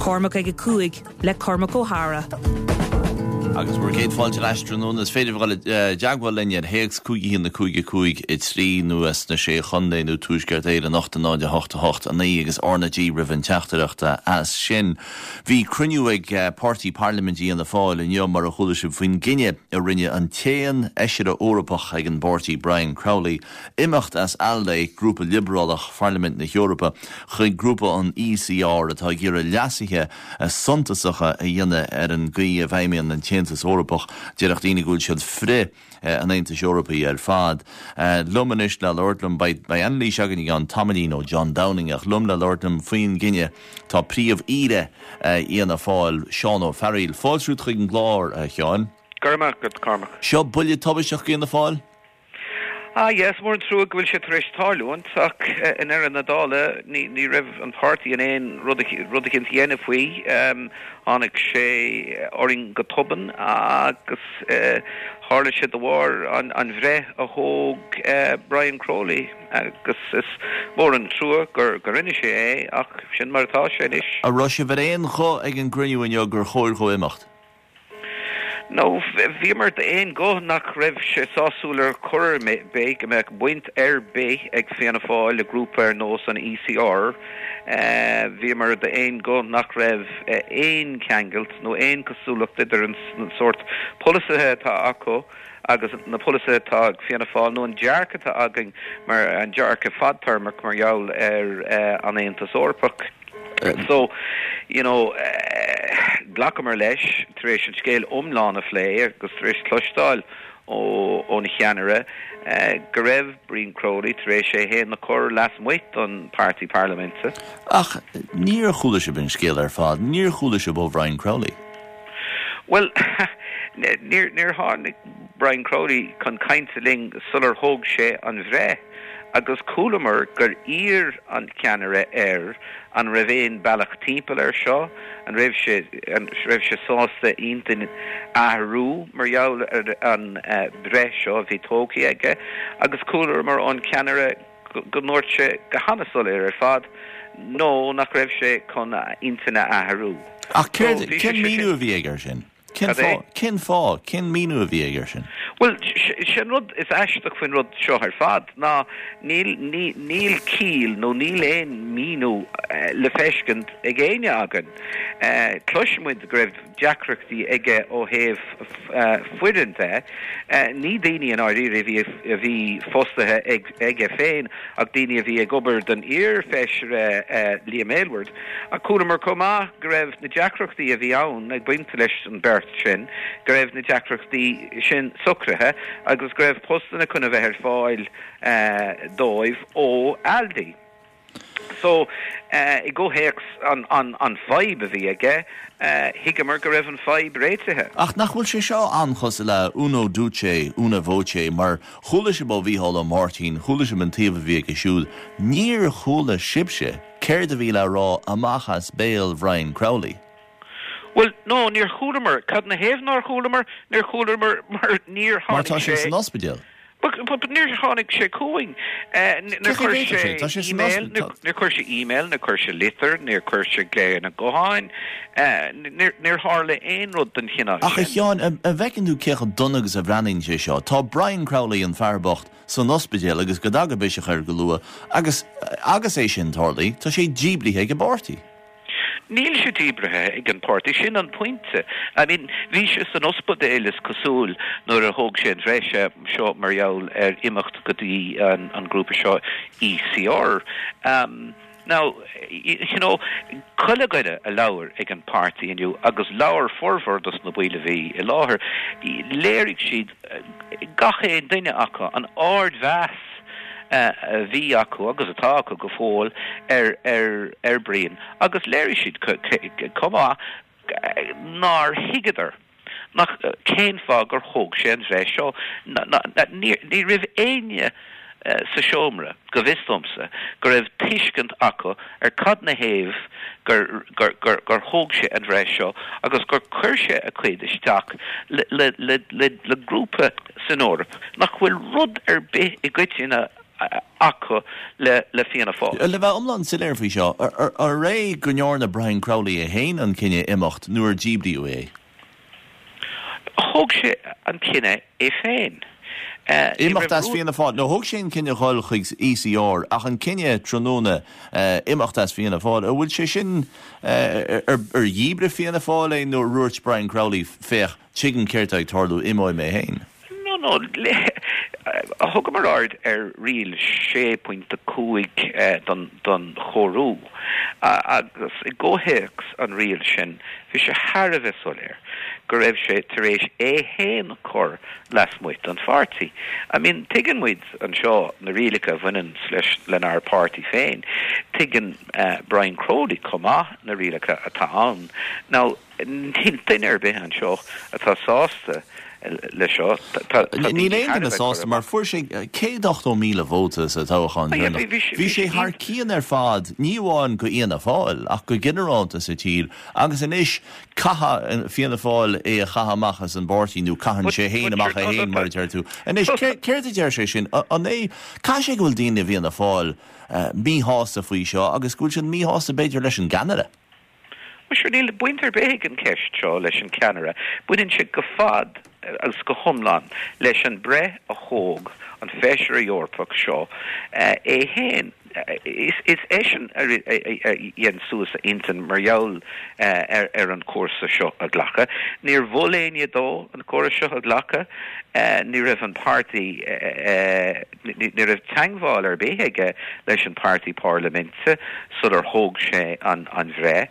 Cormac ag cuaig le Cormac O'Hara. Agus we're géad fáilte astronún is féidir bhil deagháil linne héags cúigi hín na cúigi I trí nuas na sé chundé nó túisgart éad an 8-9-8-8 a ní agus ornadí rivan teachtareachta as sin. Bhí cruniúig Party Parliamentí an na fáil in mar a chuala sin faoin Guinne a rinne an téan eisiad Eorpach ag an Barty Brian Crowley imacht as ALDE grúpa liberálach Parliament na Eorpa chuig grúpa an ECR atá gur a leasithe suntasacha a dhéanamh an gaí a bhaimion an Tientas Eorpach dearach daoine gúil siad fré an Aontas Eorpaí fad. Lumanis le Lordlam by anlí seagan gan Tamadino John Downing ach lum le Lordlam faoin Guinne tá príomh ire íana fáil Seán O'Farrell. Fáilsrút chuig an glár Seán. Cormac go Cormac. Seo buile tabiseach íana fáil? Yes, more true will she trish tarluant ach in na dala ni rev an party in ein rudikin yenefui onig she oring gotoben agus harle she the war an vre a hog Brian Crowley agus is more an true gorinne she ach sin martá she is a Russia verein cho ag an grinu in your choir cho imacht. No, vimer de ein go nach rev se sasúler choir beig me buint be ag fianna fáil le grúpa nós an ECR vimer de ein go nach rev ein kangelt no ein cosúlacht idir an sort policy tá aco agus na policy tá fianna fáil no an jarca tá agin mar an jarca fadtarmach mar jaul an Aontas Eorpach. So, you know, Glacamer leis, tréis an scéil omlána flé, agus tréis clostáil ó na cheanara, go raibh Brian Crowley, tréis sé hé na cor las muit an Party Parliamente. Ach, níor chúla se bin scéil fad, níor chúla se bó Brian Crowley. Well, níor hánig Brian Crowley kan kainteling sular hóg sé an bhré. Agus cúlamer gur ír an ceanara an raibhéin bailach timpeall seo an raibh sé sásta intin ahrú mar jaall an bre seo bhí tógi aige agus cúlamer an ceanara go nóir sé go hanasol fad nó nach raibh sé chun intina ahrú. Ach cin míú a bhí aige sin? Cin míú a bhí aige sin? Well, sin rud is aisteach faoin rud seo ar fad. Ná, níl cíl nó níl éon míú le feiscint ag éine agan. Cloisimuid go raibh deacreachtaí aige ó thaobh fuidirnta, ní daoine an áirí a bhí fostathe aige féin ach daoine a bhí ag obair den ír feisire Liam Aylward. A cúlamar comá go raibh na deacreachtaí a bhí ann ag bainte leis an beirt sin, go raibh na deacreachtaí sin sucrathe agus go raibh postana chuna bheith ar fáil dóibh ó ALDE. So, I go héics an fibe a bhí aige, higamar go raibh an fibe réitethe. Ach nach bhfuil sé seo anchos le uno duce, una voce, mar chúla se bó bhíhall Martin, chúla se man taobh bhí aige siúd, níor chúla sibse, céir de bhí le rá amachas béal Brian Crowley. Well, no, near Chulemer, cad na héh nár Chulemer, near Chulemer mar near hánig sé. Mar tá sé san ospidéal. But near hánig sé cúing. Near chuir sé email, near chuir sé email, near chuir sé litter, near chuir sé gléir na goháin, near hále ein rud den chinna. Ach, Seán, a bhecinú ceach dunagus a bhreaning sé seo, tá Brian Crowley an fearbocht san ospidéal agus go daga béiseach ar go lua, agus é sin tarlaí, tá sé díblithe go Barty. Níl sé díbrethe ag an party sin an pointe. I mean, bhí sé san ospidéal is cosúil nuair a thóg sé an bhreise seo mar jaall imacht go dtí an grúpa seo ECR. Now, you know, chuilegaide a leabhar ag an party inniu, agus leabhar formhórdas na buile bhí I láthair, léirigh siad gach é duine acu an ard bheas bhí acu agus atá acu go fóil ar Brian agus léir siad comá nar higadar nach céin fá gur thóg sé an bheith seo ní rih aine sa seomra go bhistomsa gur raibh tuiscint acu ar cad na héamh gur thóg sé an bheith seo agus gur chuir sé a chuid isteach le grúpa san Eorp nach bhfuil rud ar bith I gcuid sin acu le Fianna Fáil. Le bheith omlan siléir fao seo, ar ré gonneorna Brian Crowley a héin an cinenne imimecht nuair díbríú é. Thóg sé an cinenne é féin. Imacht as Fianna Fáil, nó thug sin cinenne gáil chuig ECR ach an cinenne tróna imacht as Fianna Fáil, a bhfuil sé sin ar dhíbre Fianna Fáil é nó ruirt Brian Crowley fech chigan ceirteag tarlú imóid mé héin. No, a thugam mar ard riil 6.5 don chorú agus I ggóhéics an riil sin bhí sé thar soléir go raibh sé tar éis héin chur lasmuid an fartaí. Tuigean muid an seo na rialacha bhainean leis lenar party féin. Tuigean Brian Crowley comá na rialacha atá an. Now, duine ar bith an seo atá sásta le seo. Ní léon na sásta mar fuair sé 180,000 vótas a táchan. Bhí sé thar cían ar fad níomháin go Fianna Fáil ach go generalta sa tír agus inis caha Fianna Fáil é a chahamachchas an bortíú caihan sé héin amach a héin mar deir tú. Inis céir deir sé sin an é cai sé gohfuil daoine Fianna Fáil míhásta faoi seo agus gúil sin míhásta beidir leis an Canada. Sure níl buinter beig an ceist seo leis an Canada. Buinn si go fad agus go thomlan leis an bre a thóg an féisir a Eorpach seo é héin. Is éisian dhéan suas a intan mar jaall ar an cuasa seo a ghlacha. Níor bhóléine dó an cuasa seo a ghlacha, ní raibh an party, ní raibh teangháil ar béthaige leis an party parlamente, so ar thóg sé an bhré.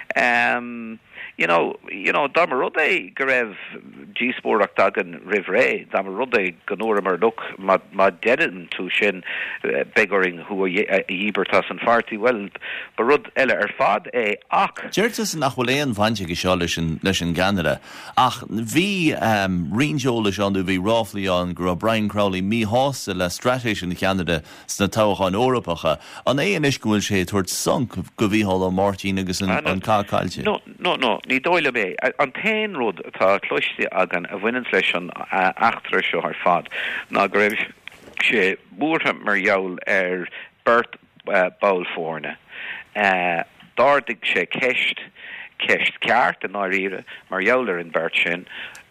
Dá mar rud é go raibh G-spórach dagan rih ré, dá mar rud é go nóra mar luc má dean tú sin begaring thu a dhíbertas an fartaí well, ba rud eile ar fad é ach. Deirtas nach bhfuil éon bhainte go seo leis an Canada, ach bhí rionseo leis anú bhí ráflaíán gur Brian Crowley míhása le stratéis in Canada sna tábhacháin Eorpacha, an é inis go bhfuil sé tuairt sanc go bhíhall an Martin agus an cácailte. No, ní dóile mé. An tain rud atá cloiste agan a bhainean leis an achtra seo ar fad. Ná go raibh sé búrtha mar jaall ar Bert Bowlfórne. Dardig sé ceist ceart an áíre mar jaall ar an Bert sin.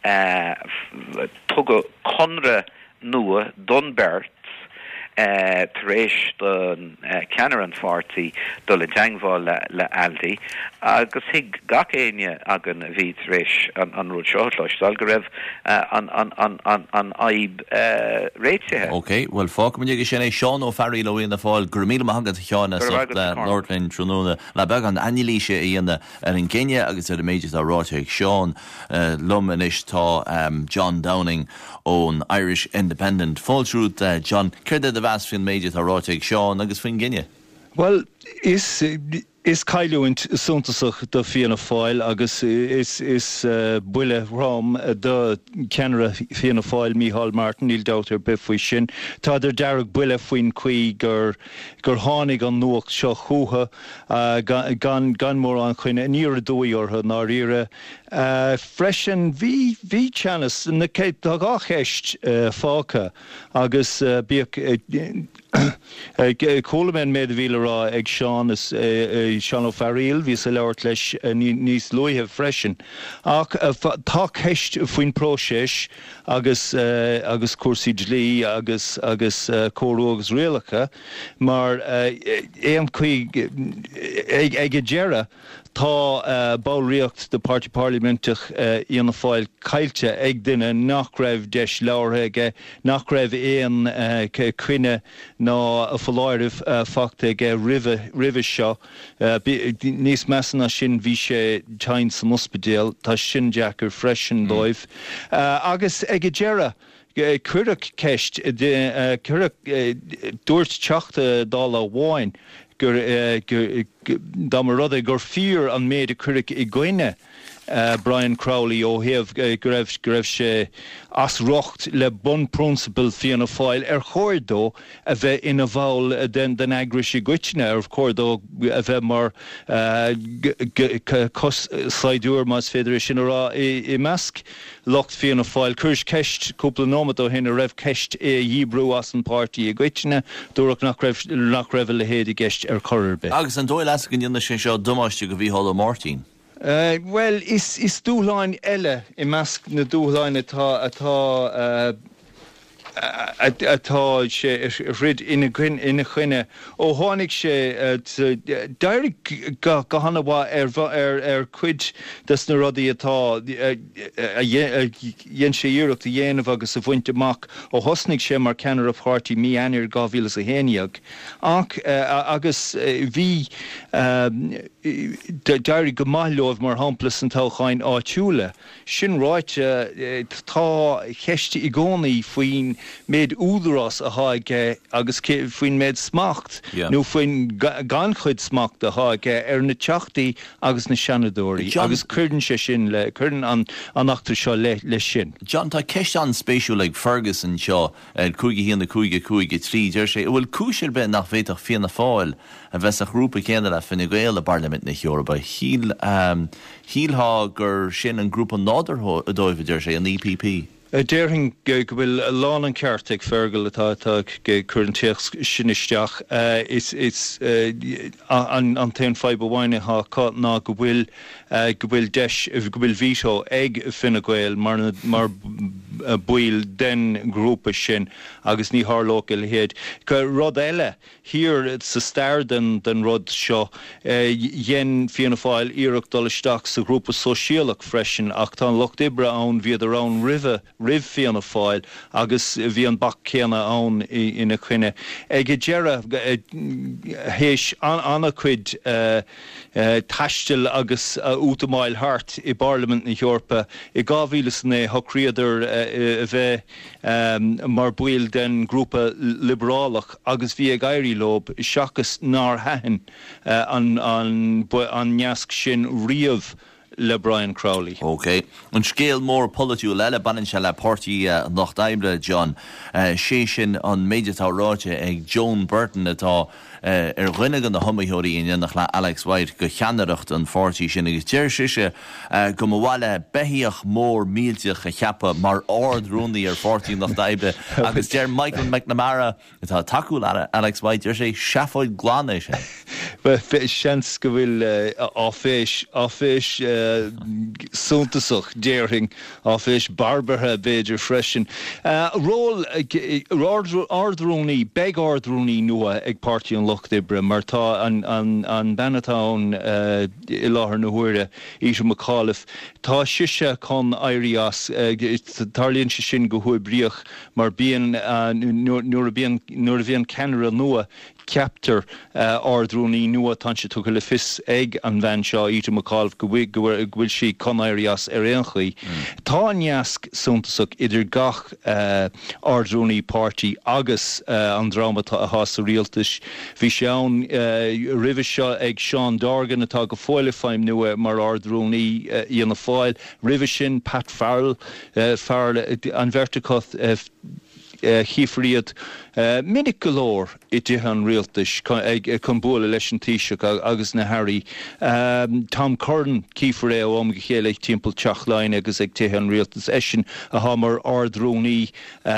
Tugad conra nua don Bert taréis don ceanar an fartaí do le deangháil le Aldi agus hiag gach éine agan a bhí taréis an rud seochláis dal go raibh an aib réitithe. OK, well fág man ag sin é Seán ó Farrell ó Fianna Fáil gur míle maithagad teána le Northland Tróna le beg an ainlíise a dhéana ar an Gine agus ar a méidir tá ráiteigh Seán lum inis tá John Downing ón Irish Independent. Fáiltrúd John, céir de bheas fin méidir tá ráiteigh Seán agus fin Gine? Well, is caiúint suntasach do Fianna Fáil agus is buile rám do ceanra Fianna Fáil Micheál Martin níl dátar befuoi sin. Tá dearg buile faoin chuí gur tháinig an nuacht seo chuatha gan mór an chuine níor a dúí ortha ná riire. Freisin bhí teannas na cé tá gácheist fáca agus bíoh Coleman méid bhíle rá ag Seán Seán ó Farrell hí sa leabhart leis níos luithe freisin. Ach tá ceist faoin próisis agus cuasaí dlí agus cóú agus réalacha, mar éam chuig ag a dearra tá báilríocht de Party Parliamentach Fianna Fáil cailte ag duine nach raibh deis leabhartha nach raibh éon cuine ná a foláirih fachta ag ribh seo níos measana sin bhí sé tein sa muspedéal tá sin deachar freisin dóibh agus ag a dearra cuireadh ceist dúirt teachta dála bháin gur dá mar rud gur fíor an méid a cuireadh I gcoine Brian Crowley ó heh greibh sé as rocht le bon principle fianna fáil chóirdó a bheith ina bháil den agri sé goitne chóirdó a bheith mar saidúr más féidir sin rá I measc locht fianna fáil chuirs ceist cúpla nómad ó hinna raibh ceist dhíbrú as an pártaí a goitne dúach nach raibh le héad I gceist choir be. Agus an dóil as gan dionne sin seo dumáiste go bhí hall Martin. Well, is dúláin eile I measc na dúláin atá sé rid ina chuine ó tháinig sé dairí go hanna bhá cuid das na rudaí atá dhéan sé iireacht a dhéanamh agus a bhaint amach ó thosnig sé mar ceannar a pártaí mí eanar 2011 ach agus bhí dairí go maithleomh mar hamplas an tochain áitiúla sin ráite tá cheiste I gcónaí faoin méid údarás a háige agus faoin méid smacht nó faoin gan chuid smacht a háige na teachtaí agus na seanadóirí agus cuireann sé sin le cuireann an achtar seo le sin. John, tá ceist an spéisiú le Ferguson seo cúige híanana cúige trí deir sé bhfuil cúisiir be nach bhéadach fianna fáil a bheits a grúpa céanna le Fine Gael Parliament na Eorpa hílthá gur sin an grúpa nádar a dóibh deir sé an EPP. Déirhin go bhfuil lán an ceartaigh fergal atá chuantíoch sinisteach is an taon fáib bhhaine ná go bhfuil deis go bhfuil víseo ag Fine Gael mar buil den grúpa sin agus ní thárlóca le héad. Go rud eile hir sa stair den rud seo dhéan fianna fáil iireach dul isteach sa grúpa sosiálach freisin ach tá locht ibre ann viad arán rih fianna fáil agus bhí an bach céanna ann ina chuine. Ag dearra héis anna cuid taistil agus útamáil hart I Parliament na Eorpa I 2009 thocríadar a bheith mar buil den grúpa liberálach agus bhí ag éirí lob seachas nár hain an neasc sin riamh le Brian Crowley. Okay. An scéal mór politiú leile banan se le pártaí nach daibre John sé sin an méidirtá ráite ag Joan Burton atá rinne an na thomaithirí in nach le Alex White go cheannaireacht an pártaí sin agus deir siise go bhhaile beíoch mór mílteach a cheappa mar ardrúnaí pártaí nach daibre agus deir Michael McNamara atá takeú Alex White deir sé seafaid gláne sé. Seans go bhfuil áféis súntasach déirthing áféis barbartha béidir freisin. Ról ardrúnaí beg ardrúnaí nua ag pártaí an Loch Dibre mar tá an Banatán I láthair na huaire Isa McAuliffe tá siise chun éirí as tarlíonn sé sin go huaibríoch mar bíon nuair a bhíon ceanara nua ceaptar ardrúnaí nua tá sé tucha le fis ag an bhean seo Isa McAuliffe go bhfuil sí chun éirí as réanchaí. Tá neasc súntasach idir gach ardrúnaí pártaí agus an drámatá a hása rialtas. Bhí sé ann ribh seo ag Sean Dorgan atá go fáile féim nua mar ardrúnaí íana fáil. Ribh sin Pat Farrell an verticoth chiifríad minic golóir I dtithe an rialtas chun bula leis an taoiseach agus na Harry. Tom Curran cífar ó am go chéile timpeall teachláin agus ag tithe an rialtas sin a hamar ardrúnaí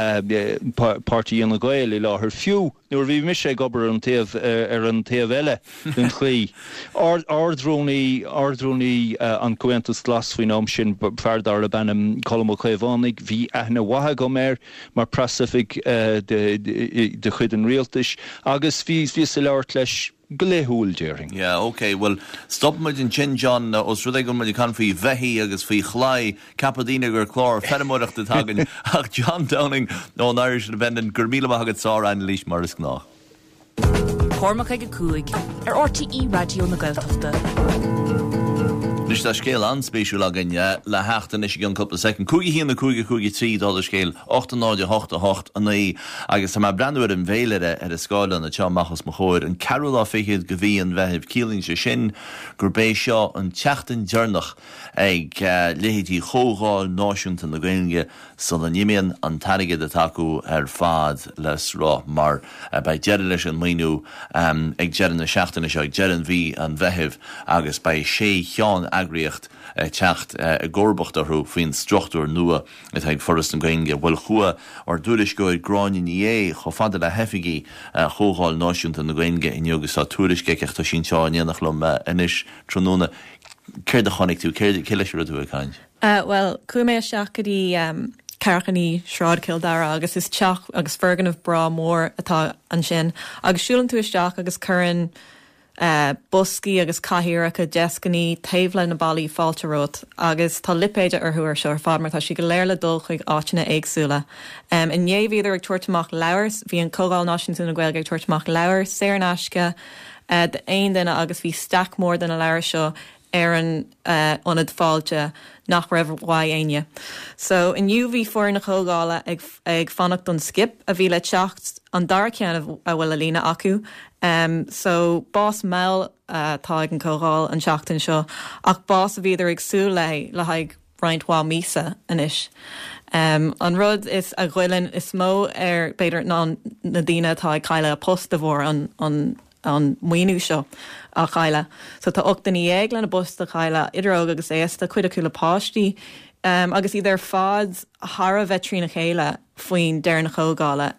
pártaí an Gael I láthair fiú nuair bhí mis ag obair an taobh an taobh eile den chlí. Ardrúnaí an Coentas glas faoin am sin feardar a benam Colm Ó Chéibhánig bhí aithne wathe go mar prasafig de chud an rialtas agus bhí sa leabhart leis go léthúil déirthing. Yeah, okay. Well, stop muid an chin John os rud go muid can faoi bheithí agus faoi chláid capadína gur chlár fedamóireacht a tagan ach John Downing nó an Irish Independent gur míle agad sá an lís mar is gnách. Cormac ag a cúig RTE Radio na Gaeltachta. Nus tá scéal anspéisiú agin le heachtain is gin couple second. Cúigi híanana cúigi trí dollar scéal 8.8 a naí agus tá brandúir an bhéileire ar a scáil an na teamachchas mo chóir an carúlá fichiid go bhí an bheitheh cílín se sin gur bé seo an teachtain dearnach ag léhétí chógáil náisiúnta na Gaeilge san an nimíon an taige de taú ar fad les rá mar bei dead leis an maoinú ag dearan na seachtainna seo ag dearan bhí an bheitheh agus bei sé cheán agriocht teacht a górbacht arthú faoin struchtúir nua it ag forras an Gaeilge bhfuil chua ar dúris go gráinin é cho fada le hefiigi chógáil náisiúnta na Gaeilge in agus á túris geiceach tá sin seo aníanach lom inis tróna céir de chonig tú céir leis tú a cáin. Well, cuaimé seach go dtí carchaní sráid Kildare agus is teach agus fergan of bra mór atá an sin agus siúlann tú isteach agus churann buscí agus caihireacha deascaní taobhla na bailí fáilterót agus tá lipéide arthúair seo ar fad mar tá si go léir le dul chuig áitina éagsúla. In dhéhhíidir ag tuairteach leabhars, bhí an Cógáil Náisiúnta na Gaeilge ag tuairteach leabhar sé an aisce de aon duine agus bhí stac mór den a leabhar seo ar an onad fáilte nach raibh aine. So in UV fuair na Cógála ag fannacht don skip a bhí le teacht an dara cean a bhfuil a lína acu. So bás meil tá ag an Cógáil an seachtain seo ach bás a bhíidir ag sú le haig roinntá mísa inis. An rud is a ghuiilinn is mó ar beidir ná na dtíine tá ag caile a post a bhór an muoinú seo a chaile. So tá 8 ag lena bus a chaile idiróg agus éasta chuid acu le páistí agus idir fád thara bheitrí na chéile faoin deir na Cógála.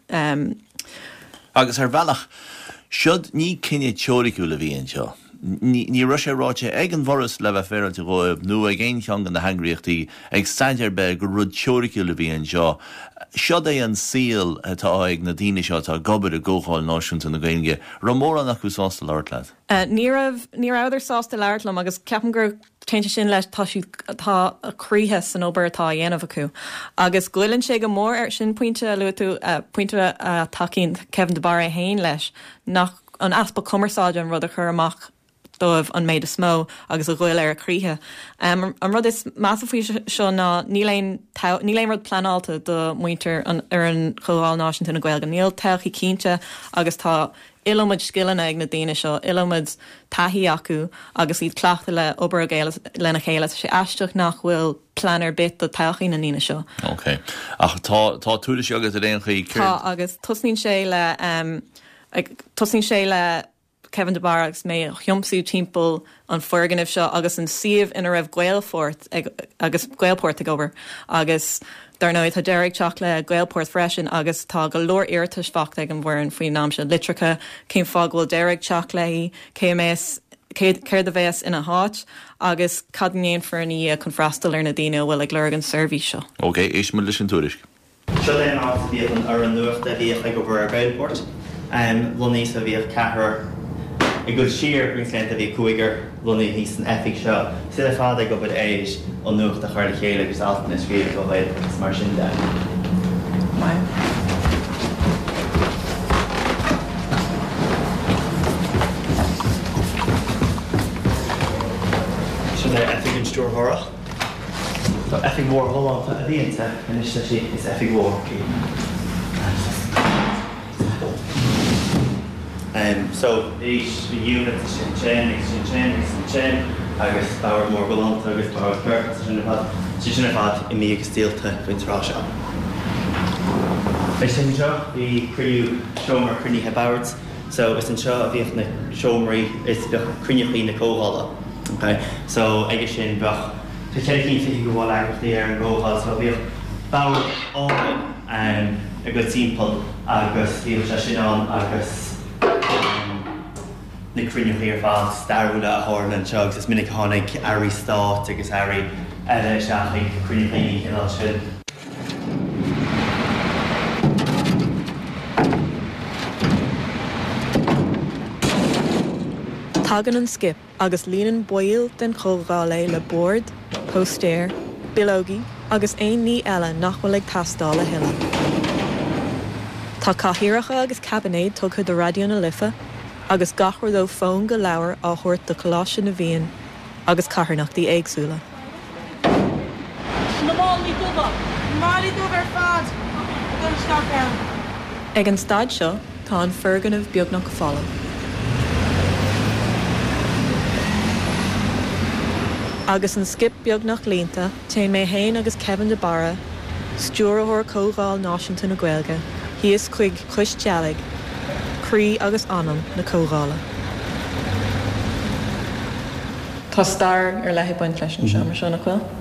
Agus ar bhealach, siod ní cinenne teoricú le bhíon seo. Ní ru sé ráte ag an bhras le bheith féil de roiib nu ag géon teang an na hangriíochtaí ag staidir be gur rud teoricú le bhíon seo. Siod é an síl atá ag na daoine seo tá gobar a ggóáil náisiúnta na Gaeilge. Ra mór an acu sásta leirt leat? Ní idir sásta leirt lem agus ceapan gur teinte sin leis tá a críthe san obair atá dhéanamh acu. Agus ghuilann sé go mór ar sin pointe luú pointe takeín Kevin de Barre hain leis nach an aspa cumarsáide an rud a chur amach dóibh an méid a smó agus a ghfuil ar a críthe. An rud is measafí seo ná níléon rud planálta do muinter ar an Cógáil Náisiúnta na Gaeilge. Níl teachí cínte agus tá ilomid skillanna ag na daine seo, ilomid taithí acu agus iad cleachta le obair a Gaeilge lena chéile sé eisteach nach bhfuil planar bit do teachí na níine seo. Ok. Ach tá túris agus a réon chuí Tá agus tosnín sé le Kevin de Barre agus mé thiomsú timppel an fuirganibh seo agus an siomh ina raibh Gaelport agus Gaelport ag obair agus darnáid tá deireg teach le Gaelport freisin agus tá go leor iartas facht ag an bhhain faoin náam se litricha céim fág bhfuil deireg teach le KMS céir de bheits ina háit agus cadnéon fearní chun freistal ar na daine bhfuil ag leir an serví seo. Ok, éis mu leis an túris. Seo é an bhíon ar an nuach de bhíoh ag obair Gaelport. Luní a bhíoh cethir I go siar Queensland a bhí cuaigar lunaí hí san efic seo. Si le fád ag go bud éis ó nuach a chuir chéile agus altan is riamh go bhfuil is mar sin de. Seo le efic an stúrthóra. Tá efic mór hóánta a bhíonanta and is efic mór. So each unit is in chain, agus bauer mór galanta agus bauer perfect sin had I mí agus díalta faoin seo. Leis sin seo bhí cruú seomar cruníthe Bauert, so is an seo a bhíoh na seomraí is crunnechaí na Cógála. Okay, so aige sin bheith tá ceircín fi go bháil agrachtaí ar an Cógála, so bhíoh Bauert óin a go timppel agus bhíoh se sin an agus na crunnechaí ar fád starúla a Thorlan seo agus is minic tháinig airí stát agus airí eile seachaí crunnechaí chinál sin. Tagan an skip agus líanaan buil den Cógála le board, postéir, bilógi agus aon ní eile nach bhfuil ag tastáil a hiile. Tá cathaoireacha agus cabanéid tugtha do radio na lifa agus gachar dó fón go leabhar á thuirt do choláiste na bhíon agus cathairnachtaí éagsúla. Ag an staid seo tá an ferganmh beagnach fála. Agus an skip beagnach líonta té mé Hain agus Kevin de Barra, stúrathóir cógáil náisiúnta na Gaeilge, híos chuig Chris Dealaig, Crí agus Anam na cógála. Tá star leithigh buint leis an seo mar seo nach bhfuil.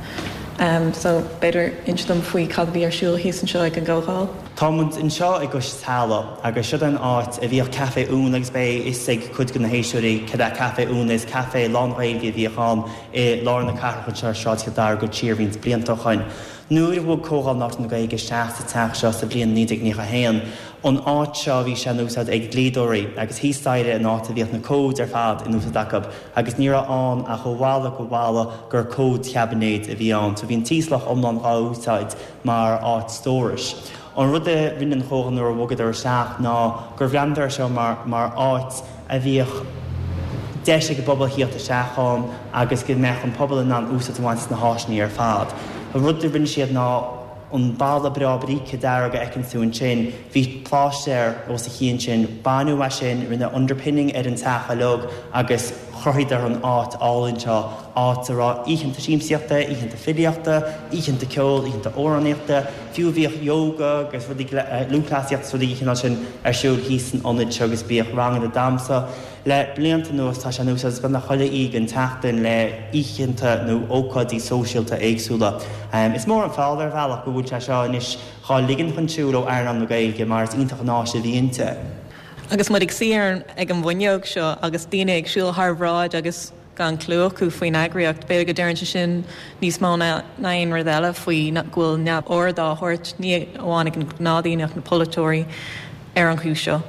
So beidir instom faoi cadbí ar siúil híos an seo ag an ggógáil. Támund in seo ag gus tála agus siad an áit a bhíoh café ún agus bé is ag chud go na héisiúí cad a café ún is café lánaigh bhíochán i lá na carcha seáid dar go tíirhíns bliantachain. Nuair bhfuil cógáil nach na gaige seaachta teach seo sa blion nídig ní a héan. An áit seo bhí sé núsad ag glídóirí agus híáide an áit a bhíoh na cód ar fad in úsad dacab agus ní an a go bhla gur cód cheabanéid a bhí an, so bhíon tíoslach omlan áúsáid mar áit stóris. An rud a rinne chógan nuair bhgad ar seach ná gur bhreandar seo mar áit a bhíoh deise go bobbal híocht a seachán agus go meach an pobl in an úsad bhaint na háisní ar fad. An rud a rinne siad ná an balla brabrí cadar aga ecin súin sin, bhí pláisteir ó sa chéan sin, banú a sin rinne underpinning ar an tacha log agus chorthaidar an áit álinn seo áit ará íchananta síimsíochta, íchananta filiachta, íchananta ceol, íchananta óraníochta, fiú bhíoh yoga agus rudí lúcláíocht so íchanna sin ar siúil híos an onid seo agus bíoh rangan a damsa. Le blianta nuas tá sé nús ban na choile íg an teachtain le íchananta nó ócadí sóisialta éagsúla. Is mór an fáidir bhealach go bhúil se seo inis chá ligan chun siúil ó airnam na Gaeilge mar is ionintach ná sé bhíonnta. Agus mud ag siar ag an bhainneog seo agus daine ag siúil thbhráid agus gan clúachú faoin agriocht bé go deireanta sin níos má naon ruile faoi ghfuil neab or dá thuirt ní amháinnig an nádaíneach na polatóirí ar an chúis seo.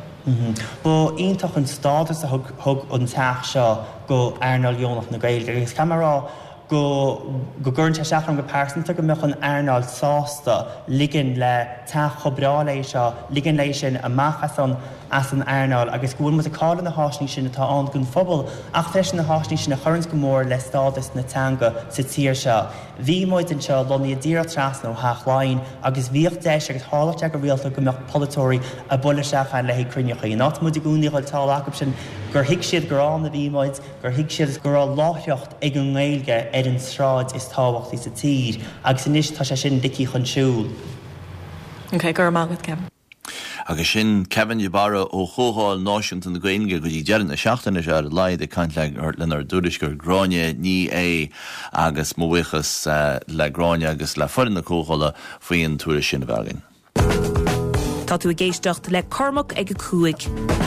Bó ionintach an stádas a thug an teach seo go airneáil Jónach na Gaeilge agus camerará go gurn seach an go persanta go meach an airneáil sásta ligan le teach chobrá lei seo, ligan lei sin amach as an airneáil agus gúil mu a cála na háisní sin atá an gon phobal ach feis na háisní sin na churns go mór le stádas na teanga sa tír seo. Bhí muid an seo loní a ddíra tras nó háchláin agus bhíoh deis agus hálachte go rialta go meach polatóirí a bula seach an leihí crunnechaí. Ná mu a gúnaíil tá acu sin gur hiic siad gorán na bhímoid, gur hiic siad gorá láithreacht ag an Gaeilge ar an sráid is tábhachtaí sa tír agus inis tá sé sin dicí chun siúil. Ok, gur mágad Kevin. Agus sin Kevin de Barra ó chógáil náisiúnta na Gaeilge go dtí dearan na seachtainna se ar leid a caint le lenar dúris gur gráine ní é agus móhuichas le gráine agus le foran na cógála faoin túra sin bhagin. Tá tú a géisteacht le Cormac ag a cuaig.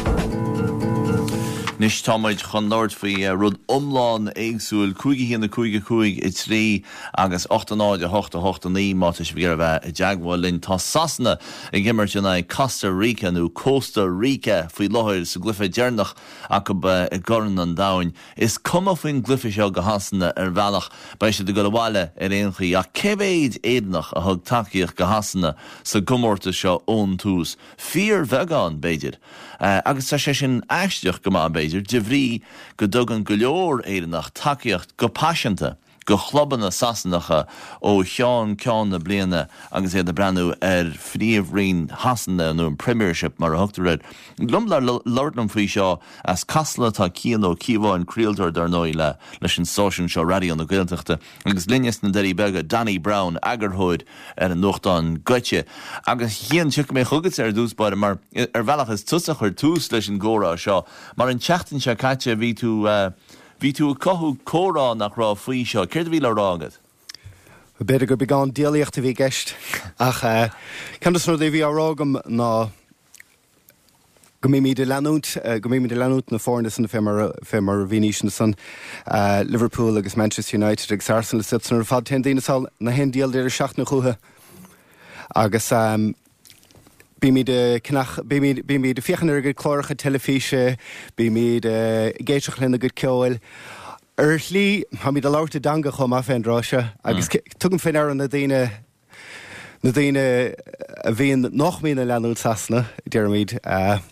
Nis táid chun láir faoi rud omláin éagsúil cúige híanana cúige cúig i trí agus 8-8-8-9 mátas bhíar bheith i deagháil linn tá sasanna i gimmarte na Costa Rica nó Costa Rica faoi láthir sa glufa dearnach a go i gcorann an dáin. Is cuma faoin glufa seo go hasanna ar bhealach ba sé do go bhile ar éonchaí a cebhéad éadnach a thug takeíoch go hasanna sa gomórta seo ón tús. Fíor bheagán béidir. Agus tá sé sin eisteach go má béidir de bhrí go dogan go leor éireannach takeíocht go passionanta go chlobanna sasannacha ó cheann na bliana agus é de brenn ar phríomhríon hasanna nó an premiership mar a thugtar. Glumlar lortnam faoi seo as casla tá cían ó cíomháin críaltar dar nó leis an sóisiún seo radio na Gaeltachta agus linneas na deirí bega Danny Brown agarthóid ar an nuchtán goite agus chéan tuic mé chugat ar dúsbáir mar ar bhealach is tusach ar tús leis an ggóra seo mar an teachtain se caite Bhí tú cothú córán nach rá faoi seo, céir bhí le rágad? Beidir gur beagán díalaíocht a bhí gceist ach ceantas nó bhí árágam ná go mí de leanút na fórnas na fémar bhíníisina san Liverpool agus Manchester United ag Arsenal sitsan ar fad 10 daoine na hen díal ar 7 na chúthe agus bí mi de fiochan ar go chlóracha telefíse, bí mi de géisioach lena go ceil. Ar lí ha mi de láirta danga chum a féin ráise, agus tugam féin ar na daine a bhíon nach mína leanúil sasna, dearmid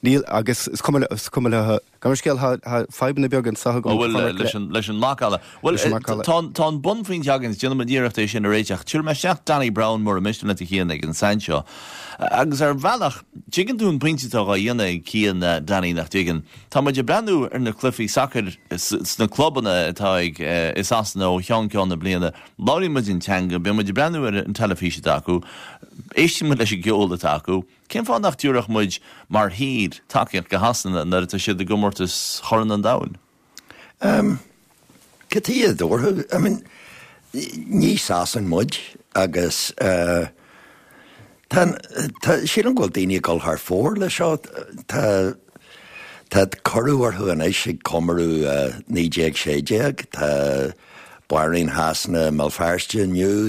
Níl agus is cum le gamarcéal feban na beaggan sa go leis an macala. Well tá bunfaoin teagans duna díireachta sin a réiteach tuair me seach Danny Brown mór a misisiúna a chéanana an Sancho. Agus bhealach jigan dún pointetá a dhéana cían Danny nach digan. Tá muid breanú ar na clufií soccer na clubbanna atá is asna ó cheanceán na bliana. Láirí muid in teanga, be muid breanú ar an telefíse acu, éistí mu leis i geolala acu. Cén fá nach dúrach muid mar híd takeíocht go hasanna na tá siad a gomórtas choran an dain? Catíad dúrtha, ní sasan muid agus sí an ghfuil daoine gáil th fór le seo tá choú orthu an éis sig comarú 9-6 tá buirín hasanna malfeirste nniu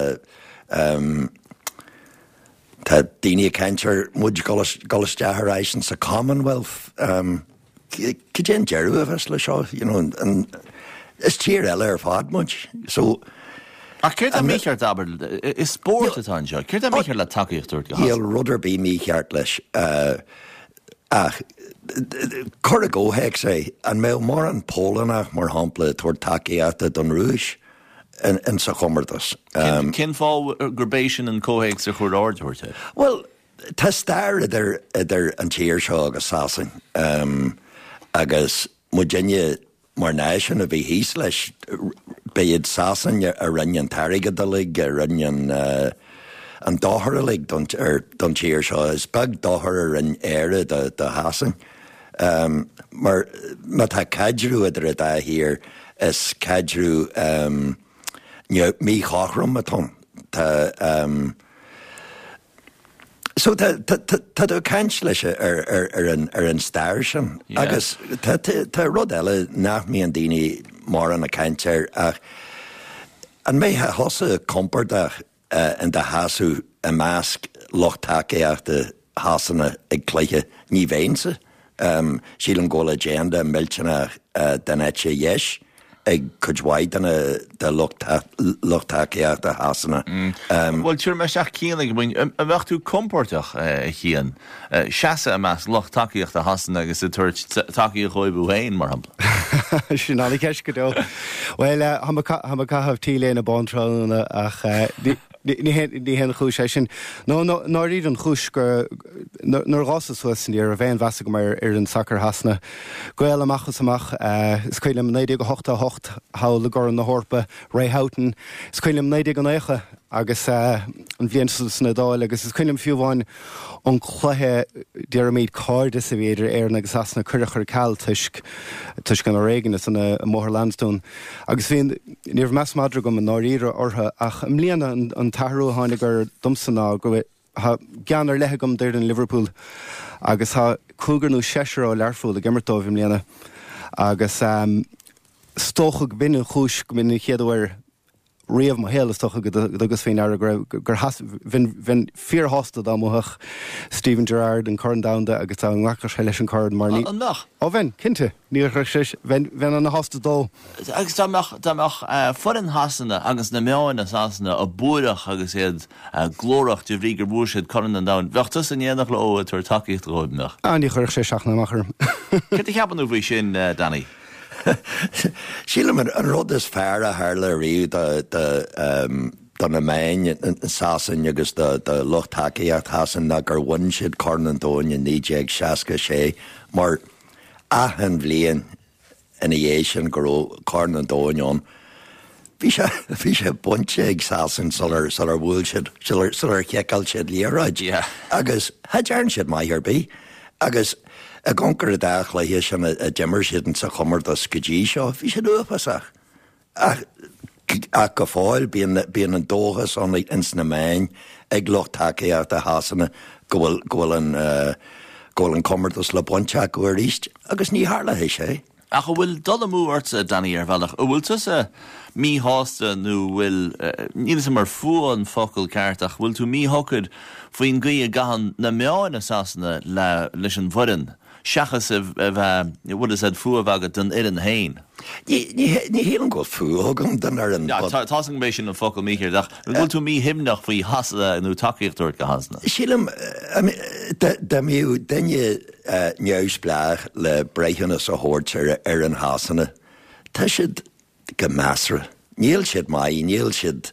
tá daoine cantar muid golasteachar éis sa Commonwealth cén dearú a bheits le seo is tír eile ar fád muid so Céir a mícheart aber is spórt atá seo, céir a mícheart le takeíochtúirt go Híal rudidir bí mícheart leis ach chur a ggóhéic sé an mé mar an Pólanach mar hampla tuair takeíochta don rúis in sa chomartas. Cén fá gurbéisisin an cóhéic sa chuir áirúirte? Well, tá stair idir an tíir seo agus sasan agus mudéine mar náisisin a bhí híos leis béiad sasan a rinnean tairige dolig a rinnean an dáthar lig don tíir seo is bag dáthar a rin éire de hasan mar tá cadrú idir a dá hir is cadrú mí cháchrum atá so tá cant leis ar an stair sin agus tá rud eile nach mí an daoine mar an a cantir ach an mé ha hosa compordach in de hasú a measc lochtakeíochta hasanna ag cléiche ní bhéinsa síl an ggóla agenda miltena den éite dhéis ag chudhhaidena de lochtakeíochta hasanna. Bhil tuair me seach cíanana go bhain a bhechtú compórteach chéan seasa a meas lochtakeíochta hasanna agus a tuairt takeí choibú hain mar hampla. Sin nála ceis go dó. Well, ha cahabh tíléna bántránna ach ní hen chúis sé sin. ná ríad an chúis gur nar gása ní ar a bhéin bheasa go mar ar an sacr hasna. Goil amachchas amach is cuilim 9-8 hála gur an na hórpa réhoughton. Is cuilim 9 agus an bhíon na dáil agus is cuilim fiúháin an chluthe dearmid cáirde sa bhéidir ar agus asna curachar ceall tuisc gan réigen is an móthir Lansdowne. Agus bhíon níor meas madra go an náíre ortha ach am líana an tathú hána gur dumsanná go ha geanar lethe gom déir in Liverpool agus ha cúgarnú seisir á learfúil a gimmartóibh im líana agus stócha go binne chúis go minic chéadhhair riamh má hélas tocha agus féin ar gur vin fear hosta dámthach Stephen Gerrard an Corn Downda agus an ngachar sé leis an card mar ní. An nach? Ó bhain, cinnte, níor sé bhain an na hosta dó. Agus dáach for an hasanna agus na meáin na hasanna a búireach agus iad glórach de bhrí gur búr siad Corn an Down. Bheachtas an dhéanach le óid tuair takeíocht roibnach. Ní chuir sé seach na machar. Cé cheapanú bhí sin, Danny? Sílam an rud is fear a thar le riú don na main sasan agus de lochtakeíocht hasan na gur bhain siad Corn an Down in 9-6 mar ahan bblion ina dhé sin gur Corn an Down bhí sé bunte ag sasan sular bhfuil siad sular cheiceáil siad líráid agus headjarn siad maithir agus a goncar a dach le hé sin a dimmar siad sa chumar do scudí seo, bhí sé dúpasach. A go fáil bíon an dóchas an ins na main ag lochtakeíocht a hasanna go bhfuil an commartas le bonteach go ríist, agus ní hála é sé. A go bhfuil dul múirt Danny ar bhealach, bhfuil tusa mí hásta nó bhfuil nílas mar fuá an focail ceartach, bhfuil tú mí hocad faoin gaí a gahan na meáin na sasanna leis an bhuirin seachas bhd is fuamhagad don ian hain. Ní héan go fuúgam den ar an Tá bééis sin an focail míir bhfuil tú mí himnach faoi hasla nó takeíochtúir go hasna. Sílam de miú danne neusbleach le breithanna sa hórte ar an hasanna. Tá siad go measra. Níl siad mai, níl siad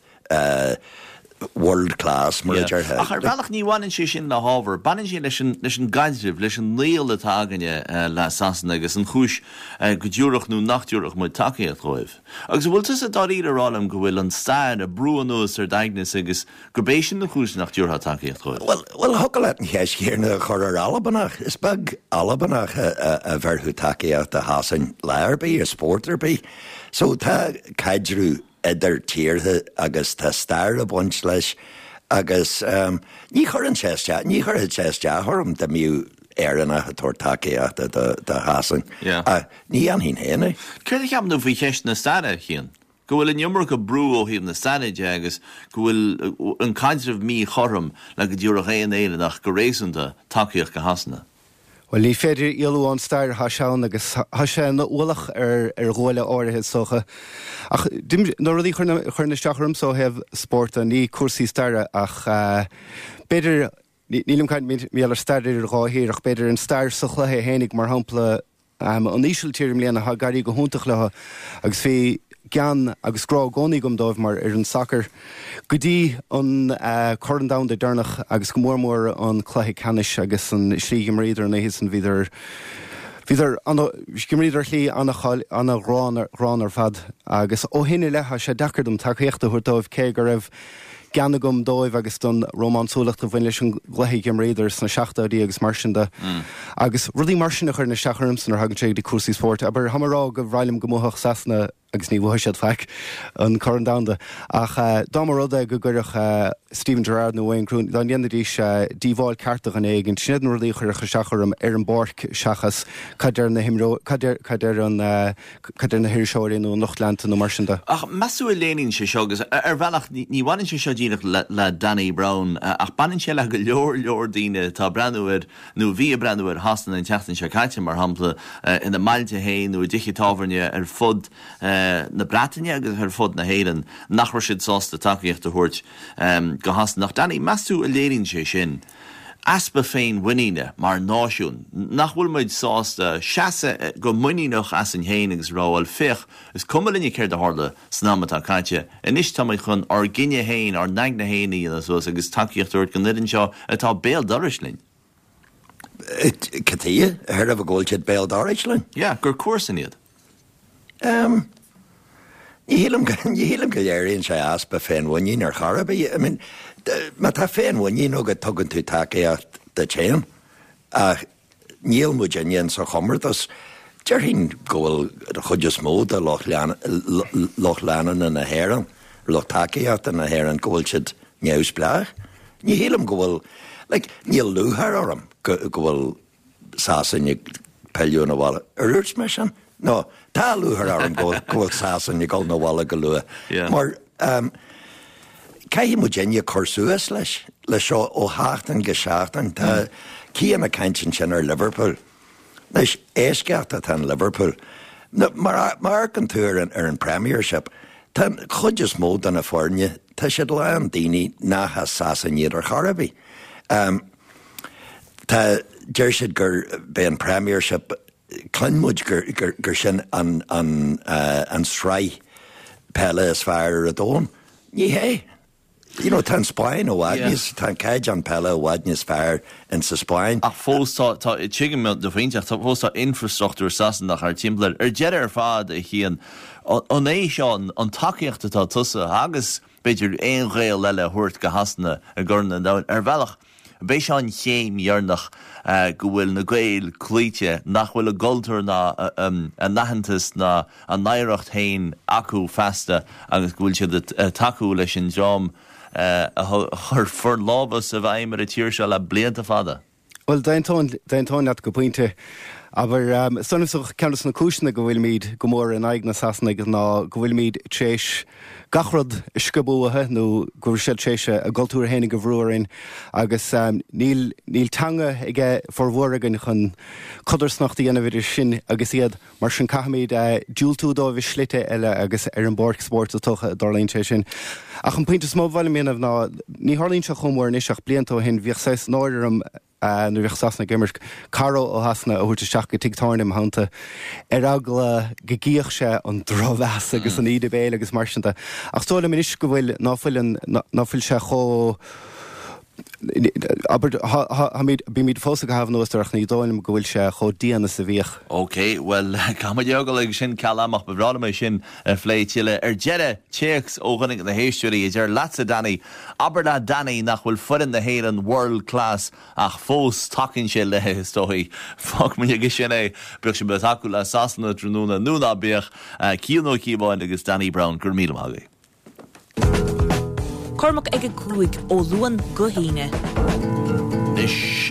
world class mar ach ar bhealach ní bhhainn sé sin na hábhar, banan sé leis an gaidirh leis an léal atáganne le sasanna agus an chúis go dúrach nó nachtúrach mu takeíocht roimh. Agus bhfuil tu a darí arálam go bhfuil an stair a brúanús ar daignas agus go bééis sin na chúis nach dúrtha takeíocht roimh. Well thucail an cheis chéarna chur ar Albanach. Is bag Albanach a bherthú takeíocht a hasan leirbí a sportarbí. So tá caidrú idir tíirthe agus tá stair a buint leis agus ní chur an séiste, ní chur an séiste thum de miú éanna a tuair takeíocht de hasan. Ní an hín héna. Cuir ceap nó bhí cheist na staire chéan. Go bhfuil an iomar go brú ó híomh na staide agus go bhfuil an caidirh mí chorm le go dúrach éile nach go rééisúnta takeíocht go hasna. Well ní féidir ialúán stair seán agus sé na ualach ar ghóile áirithe socha. Ach nó ruí churna steachrum so heh sport a ní cuasaí staire ach beidir nílim caiint méallar staidir ráthíir ach beidir an stair sa chluthe hénig mar hampla an ísiltíirm léana ha garí go húntaach lethe agus fé gan agus grá gcónaí gom dóibh mar ar an soccer. Go dtí an choran dam de dúnach agus go mórmór an chluthe canis agus an srígimríidir an éhis an bhíidir gimríidir lí anna rán ar fad agus ó hinine letha sé dacardm takeíochta chuir dóibh cé go raibh gan gom dóibh agus don románsúlacht a bhain leis an gluithe gimréidir sna seachtaí agus marsinda. Agus rudí marsinna chuir na seacharm san ar hagann sé de cuasaí sport, aber hamarrá go bhráilim gomóthach sasna agus ní bhha siad feic an choran damda. Ach dámar ruda go gurach Stephen Gerrard nó Wayne Rooney, don dhéanadís díomháil cartach an éigen, sinad nó ruí chuir a seacharm ar an borc seachas cadidir na hirsóirí nó Nochtleanta nó marsinda. Ach meú a léonn sé seo agus ar bhealach ní bhhainn sé seo díanach le Danny Brown ach banan sé le go leor daoine tá breúir nó bhí breúir hasna an teachtain se caiite mar hampla ina mailte héin nó dichi tábharne ar fud na Bretainine agus ar fud na héan nach siad sásta takeíocht a thuirt go hasnach. Danny, meú a léirinn sé sin aspa féin winine mar náisiún nach bhfuil muid sásta seasa go muíach as an héin agus ráil fich is cumlinne céir de hála snámatá caiite inis tá chun ar gine héin ar neag na héanaí agus takeíochtúirt go lidan seo atá béal dorislinn. Catíí ar a ggóiltead béal dorislinn? Ja, gur cuasan iad. Ní hélam go léironn sé aspa féinhaín ar charabí. Ma tá féinhaín ó go tugann tú takeíocht de téan a níl muid aon sa chomartas dearhín gohfuil chuide smód a loch leanan in na héan loch takeíocht in na héan gohfuil siad neusbleach. Ní hélam gohfuil níl luthar orm go bhfuil sásan peiliúna bhla arúirt me sin. No, tá luthar arm gohfuil sásan i gáil na bhla go lua. Mar cai mu déine chosúas leis le seo ó háachtain go seachtain tá cíanna caintin sin ar Liverpool. Leis éisceachta tá Liverpool. Mar an túir ar an Premiership, tá chuide smód an na fórne, tá siad le an daoine nachas sásan iad ar charabí. Tá deir siad gur be an Premiership Clynmuid gur sin an sráid pelle is fear a dón. Ní hé. Tá Spáin ó bhaidnis, tá caid an pelle ó bhaidnis fear in sa Spáin. Ach fóstá tuigim do bhainteach tá fóstá infrastruchtúr sasan nach ar timpplair ar deidir ar fád a chéan an é seo an takeíochtta tá tusa agus beidir éon réal leile thuirt go hasna a gurna da ar bhealach. Béis an chéim dhearnach go bhfuil na gail clíte nach bhfuil a goltar ná a nachantas ná an nairacht hain acu festa agus go bhfuil siad taú leis an drom chur forlábas a bhaim ar a tíir se le blianta fada. Well, daintóin leat go pointe Aber sonnaach ceannas na cisna go bhfuil míad go mór an aig na sasna ná go bhfuil míad tréis gachrod scabúathe nó gur sé tréise a galtúr héna go bhrúarin agus níl tanga ige forhragan chun codarsnachtaí ana bhidir sin agus iad mar sin caiimiid dúiltúdó bhí slite eile agus ar an borc sport a tucha darlínte sin. Ach an puinte smó bhile míanamh ná ní tharlíonn se chumór iseach bliantó hin bhíoh 6 náidirm nu bhíoh sasna gimmert Carol ó hasna a thuirte seach go tigtáirnim hananta agla gogíoch sé an drohheas agus an iad béile agus marsanta. Ach tóla min is go bhfuil náfuil se cho aber bí míid fósa go hafh nóisteach ní dóilm go bhfuil se cho díana sa bhíoch. Ok, well, Cama deagal ag sin calamach bhrála mé sin phlé tiile deire téachs ógannig na héisteúí is latsa Danny, aber na Danny nach bhfuil furin na héan world class ach fós takin sé le históí. Fág mu ag sin é beag sin beacu le sasna trúna núna beach cíanó cíbáin agus Danny Brown gur míle magaí. Cormac ag cúig ó luan go híine. Is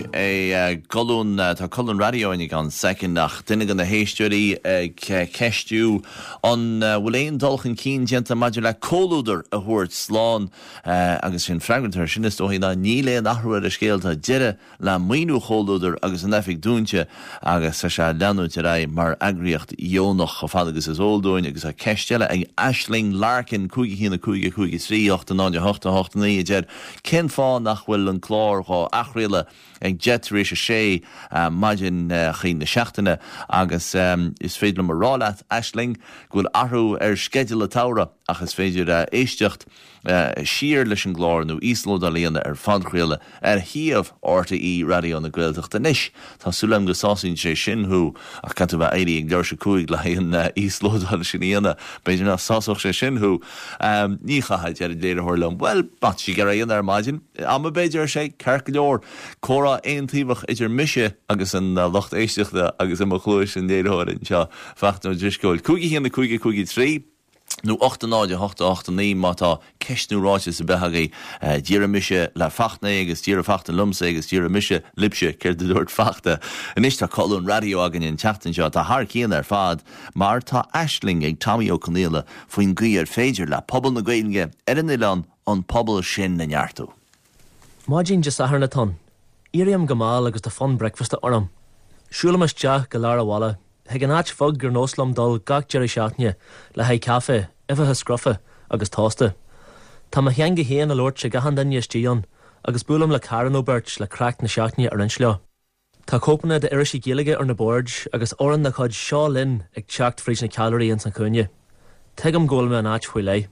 golún tá colún radioinnig an second nach duine gan na héisteúí ag ceistú an bhfuil éon dulchan cín dianta maidir le cóúidir a thuirt sláán agus sin fragmentar sin is tóí na níléon ahrúir a scéalta deire le muoinú chóúidir agus an efik dúnte agus sa se leanúte ra mar agriocht ionach a fadagus is óldúin agus a ceisteile ag Aisling Larkin cúigi hína cúigi 3 8 9 8 8 9 dead cin fáin nach bhfuil an chlár á achréile ag jet rééis sé maidin chin na seachtaine agus is féidir mar rálaat Aisling gúil ahrú skedule tára agus féidir éistecht siar leis an glár nó íslód a líana fadchréile híamh RTE radio na Gaeltachta níis. Tá súlam go sásin sé sinthú ach cantú bheith éí ag leir se cúig le haon íslód a sin íana beidir nach sásoch sé sinthú ní chahaid ar déir thorlam well bat si gar íon ar maidin am beidir sé ceir leor córa aontíomhach idir mise agus an locht éisteachta agus am chlúis an déirthir seo fechtú driscóil cúigi híanana cúigi 3 nó 8 9 8 8 9 mátá ceistnúráte sa bethagaí díra mise le fachna agus díra fachta lumsa agus díra mise lipse céir de dúirt fachta. An is tá colún radio agan in teachtain seo tá thar cían ar fad mar tá Aisling ag Tommy O'Conneilla faoin gcuí féidir le pobl na Gaeilge ar an Uile an pobl sin na neartú. Máidín just ahar na ton. Íriam gomáil agus tá fun breakfast a orm. Siúlamas teach go lear bhla. Heag an áit fog gur nóslam dul gach deir seachne le haid cafe, ifithe scruffa agus tásta. Tá a chean go héan a lórt se gahan daine stíon agus búlam le caran ó beirt le crack na seachne ar an sleo. Tá cópanna de irisí géalaige ar na board agus oran na chud seo linn ag teacht frís na calorí in san cúne. Teagam ggóil me an áit chuí lei.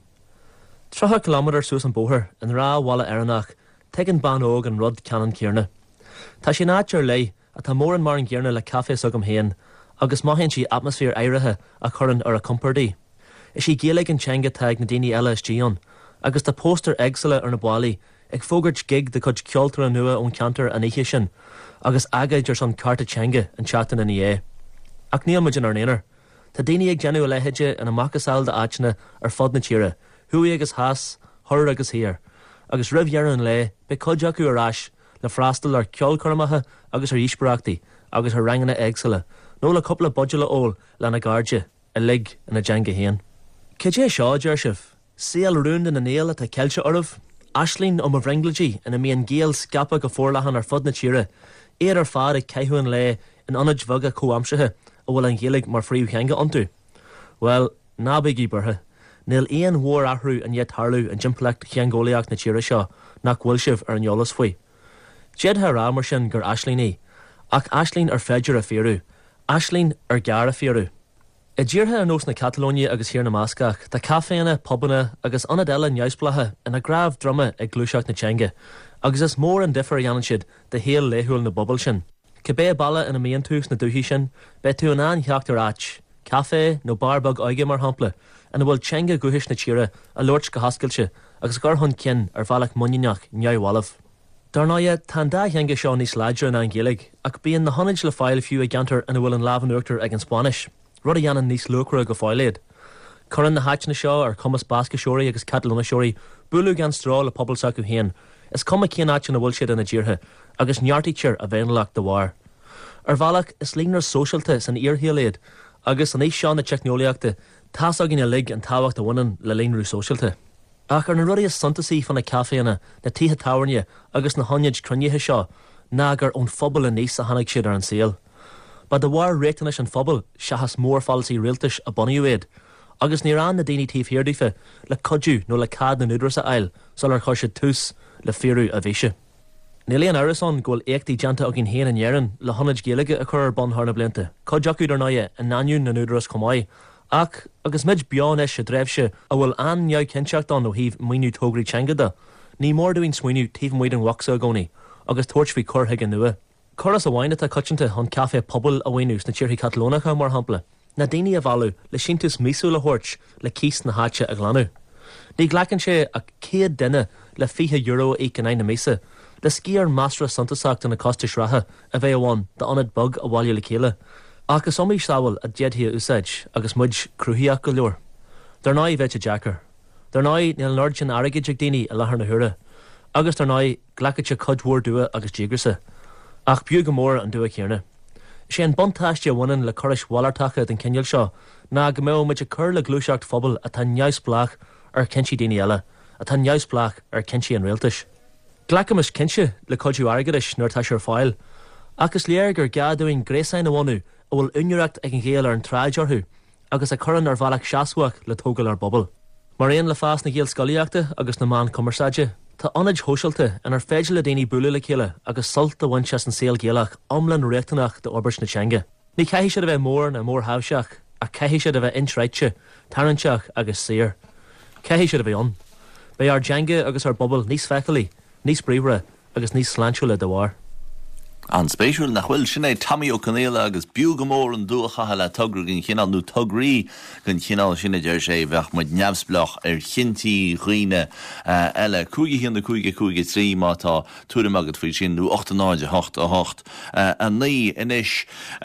3 kilometr suas an bóthir an rá bhla aranach, teagan ban óg an rud canan céarna. Tá sin áit ar lei a tá mór an mar an ggéarna le cafe sogam héan agus maithén si atmosfér éirithe a churann ar a compardaí. Is sí géalaigh an teanga teag na daoine eile istíon, agus tá póster éagsala ar na bálaí ag fógairt gig de chud ceoltar nua ón ceantar an éiche sin, agus agaid ar san carta teanga an teachtain in é. Ach níl muidir ar néanar. Tá daoine ag genú leitheide an amachchasáil de áitne ar fod na tíre, thuí agus háas, thur agus hir, agus ribhhear an le be cod acu arás le freastal ar ceolchormacha agus ar ísbreachtaí agus ar rangana éagsala. nó le coppla bodula ól le na garde a lig in a djanga héan. Cé dé seo dearsibh, síal rún in na néala tá ceilte ormh, Aisling am a bhringlaidí ina míon géal scapa go fórlachan ar fud na tíre, éar ar fád ag caiithúin le in anad bhaga comhamsathe a bhfuil an géalaigh mar fríú cheanga antú. Well, nábigí burtha, níl éon mhór athrú an iad tharlú an jimpleacht cheangólaíach na tíre seo nach bhfuil sibh ar an eolas faoi. Déad rá mar sin gur Aisling ach Aisling ar féidir a féarú, Aisling ar gar a féarú. I ddíortha an nós na Catalónia agus hir na Máscach, tá caféanna, pobanna agus anad eile neamhsplatha ina grábh drama ag glúiseach na teanga, agus is mór an difer dhéanann siad de héal léthúil na bobbal sin. Ca bé balla ina míon tús na dúhí sin, be tú an heacht ar áit, café nó barbag aige mar hampla, ina bhfuil teanga guthis na tíre a lóirt go hascailte agus gur chun cin ar bhealach muineach neamhhalamh. Darnáide tá dá theanga seo níos láidir in an Gaeilge, ach bíon na honid le fáil fiú ag gantar ina bhfuil an lábhanúachtar ag an Spáinis. Rud a dhéanann níos lucra go fáiléad. Curann na háitna seo ar Cumas Bascaisiúirí agus Catalónasiúirí buú gan strá le pobl sacu héan. Is cuma cían áit na bhfuil siad ina ddíortha, agus neartítear a bhéanalaach de bhar. Ar bhealach is líonar socialte san iarthéalaid, agus an éis seán na technoliaachta tas agin a lig an táhacht a bhainean le líonrú socialte. Ach ar na rudí is santasaí fan na caféanna na títhe táhairne agus na honneid crunithe seo ná gur ón phobal a níos a tháinig siad ar an saoil. Ba de bhar réachtanis an phobal seachas mór fallasaí rialtais a bunaíuad, agus ní ran na daoine tíomhhirdífe le codú nó le cad na núdras a eil sol ar chuirse tús le fearú a bhíse. Níl an árason ghfuil éachtaí deanta a gin héana an dhearan le honneid géalaige a chur ar bonthar na blianta, codeachúd ar naie a naniún na núdras comáid, ach agus mid beán is se dréibhse a bhfuil an neamh cinseacht an ó híh muoinú tógraí teangada, ní mór doin smuoinú tíomh muid an wachsa a gcónaí, agus tuairt bhí chorthaigh an nua. Choras a bhaine a cutinte an café pobl a bhainús na tíirthaí Catalónacha mar hampla. Na daoine a bhallú le sintus mísú le thuirt le cís na háite a glanú. Ní ghlacann sé a céad duine le €20 ag an na mísa, le scíar masra santasacht na costais ratha a bheith amháin de anad bug a bhaile le chéile. Agus somí sábhail a deadthe úsáid agus muid cruthíach go leor. Dar ná bheith a Jackar. Dar ná níl nord sin airgid ag daoine a lethar na hure. Agus dar ná ghlacate codhúir dua agus dígrasa. Ach bú go mór an dua chéarna. Sé an bontáiste a bhainean le choris wallartacha den cinneal seo, ná go mé muid a chur le glúiseacht phobal a tá neamhs blach ar cinsí daoine eile, a tá neamhs blach ar cinsí an réaltais. Glacamas cinse le codú airgadis nuair tá sé ar fáil, agus léir gur gaadúin gréasáin a bhhainú a bhfuil unireacht ag an ggéal ar an tráid orthú, agus a churann ar bhealach seaasmhaach le tógal ar bobbal. Mar éon le fás na ggéal scoíoachta agus na man commerceaide, tá anid hóisialte an ar féidir le daoine buúla le chéile agus sult a bhaintse an saoil géalach omlan réachtanach de obair na teanga. Ní caithí siad a bheith mór na mór háiseach a caithí siad a bheith intreite, taranteach agus saor. Caithí siad a bheith an. Bé ar deanga agus ar bobbal níos feicealaí, níos bríomhre agus níos sláintúla de bhar. An spéisiúil nach bhfuil sinné Tommy O'Connell agus bú go mór an dúchacha le tugra gin chinál nó tugraí gon chinál sinna deir sé bheith muid neamhsblach ar chintí riine eile cúige na cúige trí mátá túra agad faoi sin nó 8-8-8. An ní inis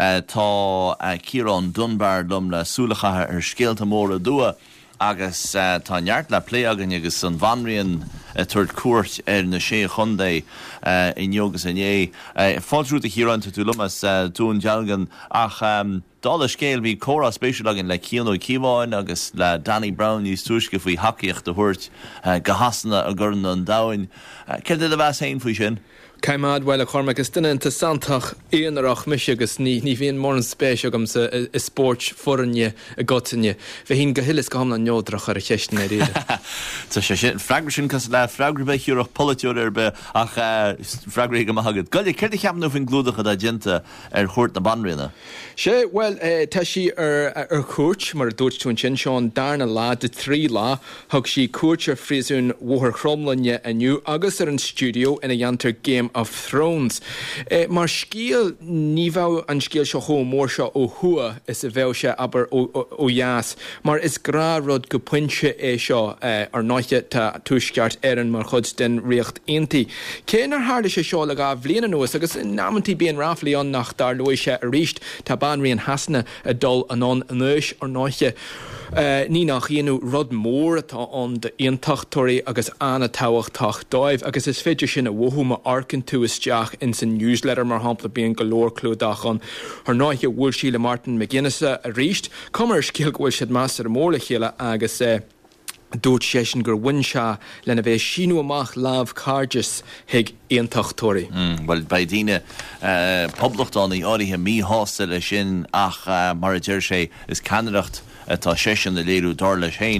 tá Ciarán Dunbar lom le súlachathe ar scéalta mór a dua agus tá neart le plé agan agus an bhanríon tuairt cuairt ar na sé chundé in jogus in é. Fáilrúta hiaranta tú lumas dún dealgan ach dála scéal bhí córa spéisiúil agin le Cianó Cíháin agus le Danny Brown níos túisce faoi hacaíocht a thuirt go hasanna a gurn an dáin. Céir a bheith féin faoi sin? Caiimad bhile chormaach is duine inta santach éonarach mise agus ní bhíon mór an spéis agam sa i sport foranne a gotainne. Bheith hín go hilas go hamna neodrach ar a cheistin ar réide. Tá sé sin freigra sin cos le freigra bheith hiúach politeúir ar be ach freigra go maithagad. Gaile céir cheapnú fin glúdacha a dinta ar chuirt na banrína? Sé, well, tá sí ar cuairt mar dúirt tún sin seán darna lá de 3 lá, thug sí cuairt ar frísún mhóthar chromlanne aniu agus ar an studio ina dheantar Game of Thrones. Mar scíal ní bheadh an scíal seo chó mór seo ó thua is a bheadh se aber ó dheas, mar is grá rud go puinte é seo ar náithe tá túisceart éan mar chud den riocht aontaí. Cén ar hála sé seo le gá bbliana nuas agus námantí bíon ráflaí an nach dar luis sé a ríist tá banríon hasanna a dul anón anuis ar náithe. Ní nach dhéanú rud mór atá an de iontachtúirí agus anna táhachtach dóibh agus is féidir sin a bhthúma arcin tú isteach in san newsletter mar hampla bíon golóir clúdachán. Ar náithe bhfuil Sheila Martin McGuinness a ríist, cumar scíal bhfuil siad más ar mórla chéile agus dúirt sé sin gur bhain se lena bheith sinú amach lámh cardis hiag iontachtúirí. Well, bei díine poblachtánaí áirithe míthasta le sin ach mar a dtíir sé is canadacht tá sésin na léirú dála chéin.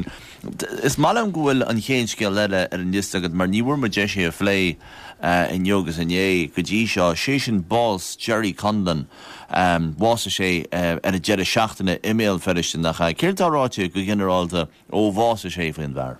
Is málam gohfuil an chéin scéal leile ar an níostagad mar níhfuair me de sé a phlé in jogus in é go dtí seo sé sin bás Jerry Condon bhása sé ar a dead a seachtainna email ferristin nach céirtáráte go generalta ó bhása sé faoin bhar.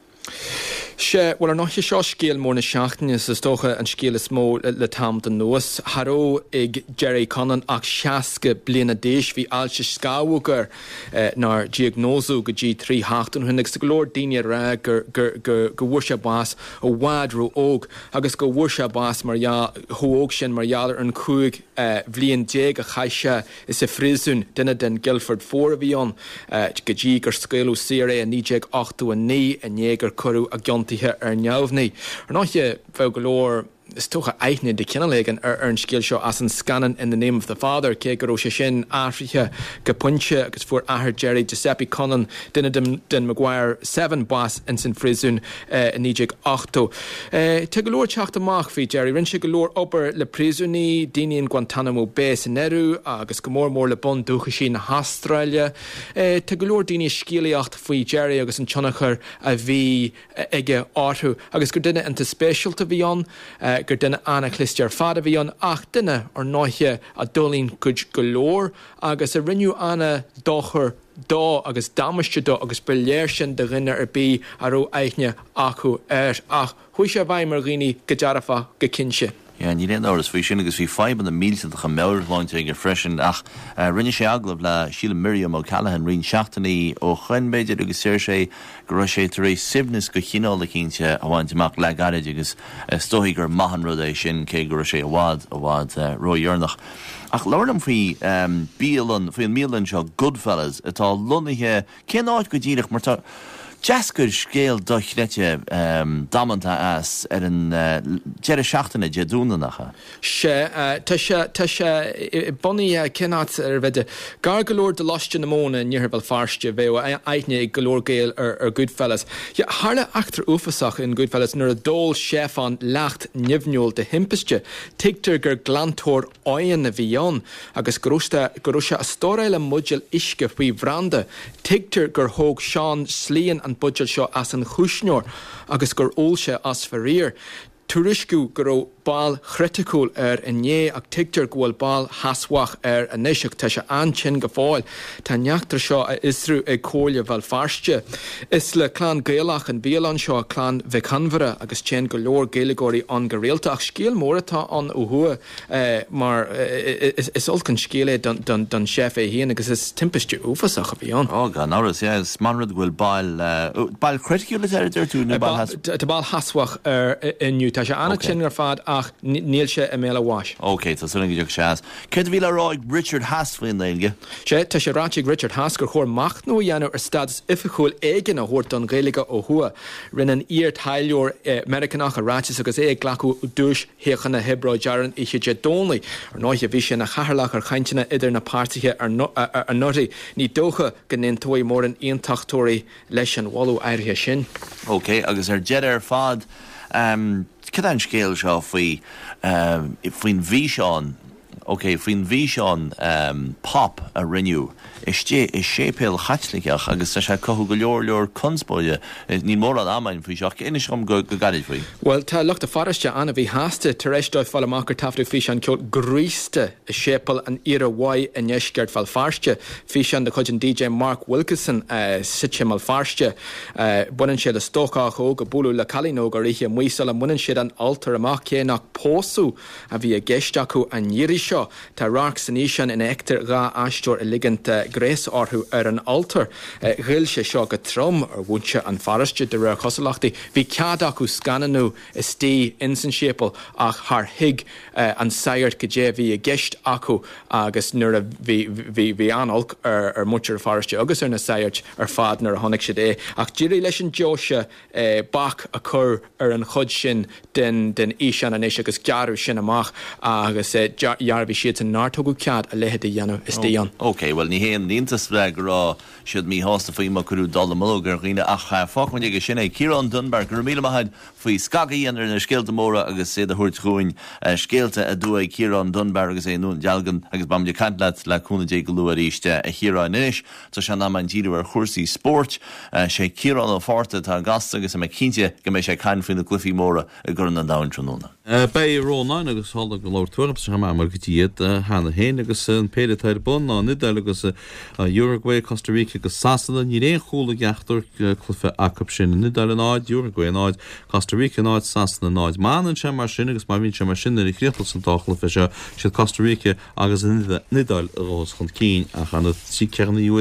Sé bhfuil ar náithe seo scéal mór na seachtaine is tócha an scéal is mó le tam den nuas. Tharó ag Jerry Connon ach 60 bliana déis bhí ailte scáúgar nar diagnósú go dtí 3-8 hunnig sa glór daine rá go bhuair sé bás ó bhádrú óg agus go bhuair sé bás mar thuóg sin marhealar an cúig bblion déag a chaise is a frisún duine den Guildford 4 a bhíon go dtí gur scéalú séré a 9-8 a 9 a négur choú a giontaithe ar neamhnaí. Ar náithe bheith go leor is toch eichne de kinnelegen an skill seo as an scanning in the name of the Father ke go se sin Africa gepunche agus voor ahar Jerry Giuseppe Connon dinne den Maguire 7 bas in sin frisun in Nijig 8. Te galoor chacht amach fi Jerry rinse galoor oper le prisuni dini in Guantanamo Bay in Neru agus gomor le bon duche sin na Australia te galoor dini skiliacht fi Jerry agus an chonacher a vi ige artu agus gur dinne into special to vi on gur dinne anna clister fada vi on ach dinne or noiche a dolin kuj galoor agus a rinnu anna docher dá agus damiste dó agus beléir sin de rinne bí aró eichne acu ach hui sé bhaim mar riní go dearafa go cinse. Ja, ní ré áras fao sin agus bhí 500 a méirháinte gur freisin ach rinne sé aglah le Sheila Miriam O'Callaghan rin seachtaí ó chuinbéidir agus séir sé go sé tar éis sibnas go chinála cínte a bhaintach le gaiid agus stoí gur maihan rud é sin cé gur sé bhád roihearnach. Ach lám faoi bíalan faoi an mílan seo Goodfellas atá lonathe cén áid go ddíireach mar Jasgur scéal dochlete damanta as an jeire seachtainna de dúna nacha. Tá sé buní cinát bheide gar golóir de loiste na móna níorbal farste bheith aithne ag golóir géal ar Goodfellas. Harla achtar ufasach in Goodfellas nuair a dól séfán lecht nimhneúil de himpiste, tigtar gur glantóir áin na bhíon agus gorusta a stóréile mudial isce faoi bhranda, tigtar gur thóg Seán slíon an budget seo as an chúisneoir agus gur óilse as farír. Turiscu gur bal chreticúil inné ag tigtar ghfuil bal haswach a neisiach tá se ansin go fáil. Tá neachtar seo a isrú ag cóile bhil farste. Is le clán géalach an bíalan seo clán Vicanvera agus tsin go leor géalagóirí an go réalta ach scéal móratá an óthua mar is olcan scéala don chef é híana agus is timpiste úfasach a bhíon. Ó gan áras is manrad ghfuil bail creticúil idir tú na bail Tá bail haswach inniu tá se anna sin ar fad ach níl sé a méle bháis. Ok, tá suling idir seas. Céad bhí le ráig Richard Haas faoin léige? Sé tá sé ráig Richard Haas gur chóir macht nó dhéanú ar stadas ifichúil éigen a thuirt don Gaeilge ó thua rinne ír taileor Americanach a ráis agus é ghlacu dúis héchanna Hebrew dearan iche de dónlaí ar náithe bhí sin na chaharlach ar chaintena idir na páirtithe ar norí ní dócha gnin tóí mór an iontachtúirí leis an bhú airithe sin. Ok, agus ar jead ar fad cad an scéal seo faoin bhí seán, faoin bhí seán pop a rinneú. Is sépéal chaitliceach agus tá sé cothú go leor conspóide ní mór an amainn faoi seach inis go gaiid faoi. Well, tá lucht a fariste anna bhí háasta tar éis dóibh fáil amachar tafú fhí an ceol gríiste a sépal an ire bhaid a neisceart fáil farste. Fhí an de chuid an DJ Mark Wilkinson sitse mal farste. Bunan siad a stócach ó go búlú le calínó go rithe muoisal an munan siad an altar amach céannach pósú a bhí a geisteachú an níiri seo tá rach san ísan in éictar gá aisteoir a ligant grés orthú ar an altar. Ghill sé seo go trom ar bhúnse an fariste de ra cosalachtaí. Bhí cead acu scananú is tí insan sépal ach th hig an sairt go dé bhí a gceist acu agus nuair a bhí anolc ar muir fariste agus ar na sairt ar fad nuair a tháinig sé é. Ach dírí leis an deise bach a chur ar an chud sin den ísean an éis agus gearú sin amach agus dhearbhí siad an nátógu cead a lehead a dhéanamh is tíon. Ok, well ní héan Níontas bheith rá siad mí hásta faoi mar chuú dal gur riine ach fáchain ige sinna Ciarán Dunbar gur míle maithaid faoi scagaí anar na scéalta móra agus sé a thuirt chuin scéalta a dú Ciarán Dunbar agus é nún dealgan agus bam de cantlaat leúna dé go luar ríiste a Chiarán inis tá se ná an díú ar chósaí sport sé Ciarán ó fáta tá gasta agus me cínte go méid sé caiin faoin na glufií móra a gur an dain tróna. Bei rónáin agus hála go leir tuairm sa mar gotíiad hána héin agus an péidir bun ná nidal agus Uruguay, Costa Rica agus Sasana ní réon chúla geachtar clufa acap sin nidal an áid Uruguay an áid Costa Rica an áid Sasana an áid máan sem mar sin agus mar vín sem mar sin i chríochtal san táchlufa se siad Costa Rica agus nidal rós chun cín a chana sí cearna dúile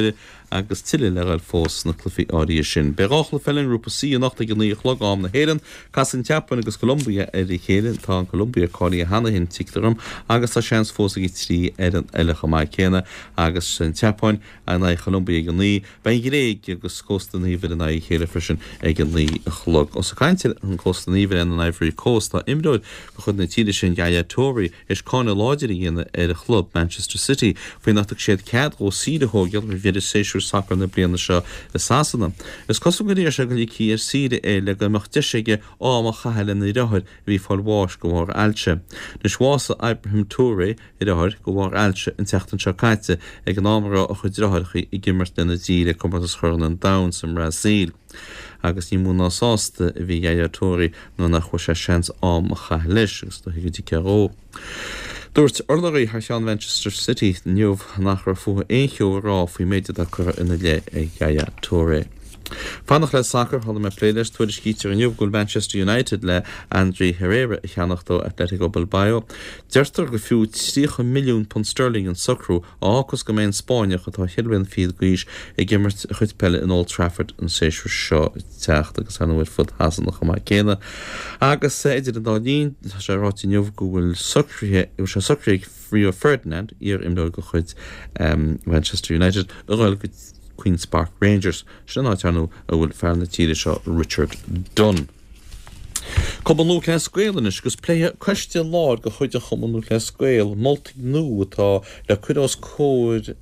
agus tiile leil fós na clufií áí sin. Beráchla fellin rúpa sí nachta go níoch leám na héan, Cas an teapan agus Columbia ar i chéile tá an Columbia cáí a hena hin tiictarm, agus tá seans fós í trí ar an eilecha mai céna agus an teapáin a na Columbia go ní, ben réig agus costaníomh in na chéile frisin ag an ní chlog. Os a caiintil an costaníomh in an Ivory Coast tá imróid go chud na tíide sin Yaya Toure is cána láidir íana ar a chlub Manchester City, faoin nach siad cead ó síidethógeal mar viidir séisiú sacr na bliana seo i Sasanna. Is cos go dtíir se go lí cí ar síide é le go meach deisiige á chaheile na rethir bhí fáilháis go bhhar ailte. Na shása Ibrahim Toure i rethir go bhhar ailte an teachtain seo caiite ag an ámara a chud rethirchaí i gimmart na díre compartas chuirn an Downs an Brazil. Agus ní múna sásta a bhí Yaya Toure nó nach chu sé seans am a chaith leis agus do higadtí ceró. Dúirt orlaí th seán Manchester City neomh nach ra fuair éoncheo rá faoi méide a chur ina le ag Yaya Toure. Fannach le soccer hall me players tuaidir skítar an Newgul Manchester United le Andre Herrera i cheannachtó Atletico Bilbao. Deirtar go fiú 3 milliún pund sterling an socrú águs go mé Spáineach atá hilbin fiad gríis i gimmert chut pelle in Old Trafford an séisiú seo techt agus anhfuil fud hasan nach mai céine. Agus idir an dálín sé ráti neomh go bhfuil socríthe Rio Ferdinand ar imdó go chud Manchester United a Queen's Park Rangers sin áteanú a bhfuil fear na tíide seo Richard Dunn. Cobanú le scuéalanis gus plé cuiste láir go chuide chomanú le scuéil moltúltaigh nó atá le chuidás cóid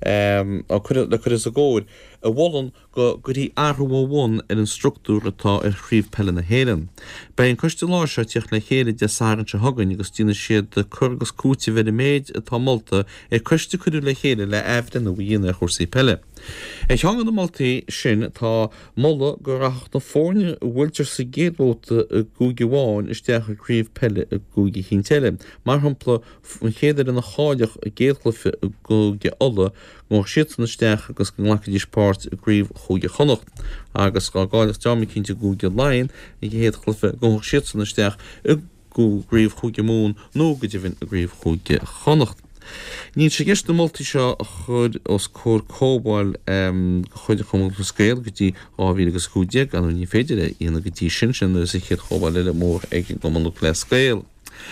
le chud is a ggóid a bhlan go dtí arhuaháin ar an struchtúr atá ar chríomh pelle na héan. Bei an cuiste láir se tíocht le chéad de sáan se hagann agus tína siad de chugus cúti bheit méid atá molta ar cuiste chuú le chéad le ehdan na bhíonna chósaí pelle. Ag teangan na moltaí sin tá molla go raach na fórne bhfuiltear sa géadbóta a gúige bháin isteach a chríomh pelle a gúige chinteile. Mar hampla chéad in na cháideach a géadchlufe a gúige alla go siad na steach agus go nglacha sport a gríomh chuige chonacht. Agus gá gáileach dearmí cinnte gúige lain i héad chlufe go siad na steach a gríomh chuige mún nó go dtíhann a gríomh chuige chonacht. Níl sé gist na moltaí seo a chud os cór cóbáil chuide chumú scéal go dtí áhí agus chuideag an ní féidir íana go dtí sin is i chéad chóbáil le mór ag go manú le scéal.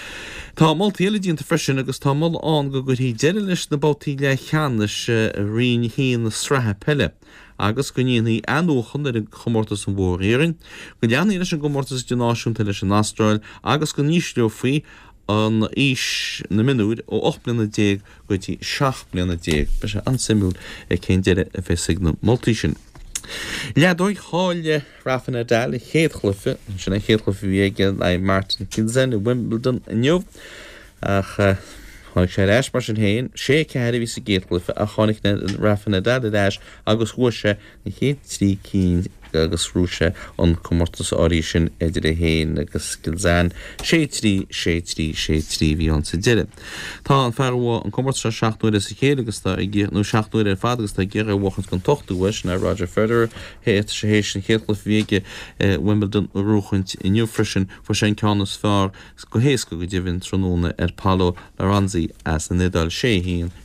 Tá moltaíile dínta freisin agus tá mol an go gurtí deidir leis na boltaí le cheannis rion híon na strathe pelle. Agus go níonaí anúchan ar chomórtas an bhóréirin, go leanaí leis an gomórtas denáisiúnta leis an Astráil agus go níos leo faoi an ís na minúd ó 8 bliana déag go dtí 7 bliana déag, be sé ansimúil ag cén deire a bheith signa moltaí sin. Leadóid háile Rafa Nadal i chéadchlufe, sin chéadchlufe bhí le Martin Kinzen i Wimbledon in neomh ach tháinig sé leis mar sin héin, sé ceir bhí sa géadchlufe a tháinig Rafa Nadal leis agus thuaise na chéad trí cín agus rúise an comórtas áí sin idir a héin agus gilzán sé trí bhí an sa deire. Tá an fearhá an comórtas 7 sa chéad agus nó 7 ar fad agus tá ggéir bhchant gan tochtúis na Roger Federer héit sé hééis sin chéadla bhíige Wimbledon rúchaint i New Frisin fu sé ceannas fear go héasca go dtíhann tróna ar Palo Laranzi as na nidal sé